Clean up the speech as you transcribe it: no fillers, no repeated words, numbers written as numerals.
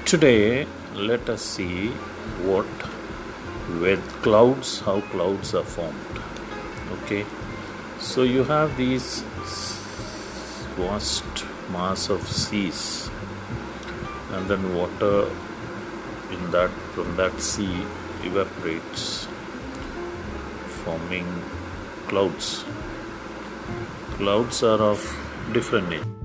Today, let us see what with clouds, how clouds are formed. Okay, so you have these vast mass of seas, and then water in that from that sea evaporates, forming clouds. Clouds are of different nature.